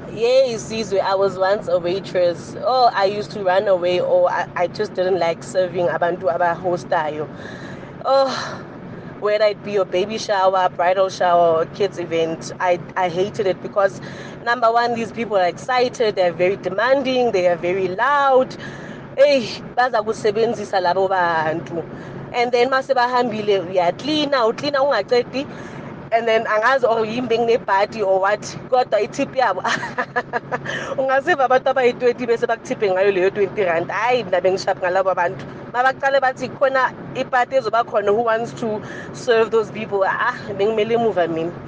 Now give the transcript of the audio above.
Yes, Sizwe, I was once a waitress. Oh, I used to run away, or I just didn't like serving abantu abahostayo. Oh, whether it be a baby shower, bridal shower, or kids event, I hated it because number one, these people are excited, they're very demanding, they are very loud. Hey, baza kusebenzisa labo bantu. And then mase bahambile uyaklina, uklina ungaqedi. And then angazi or yimbi nginebhadi or what kodwa itip yabo ungasiva abantu abayi-20 bese bakuthiphe ngayo leyo 20 rand. Hayi mina bengishaphi ngalabo abantu mabaqale bathi khona ipati ezoba khona who wants to serve those people bengimele emuva mina.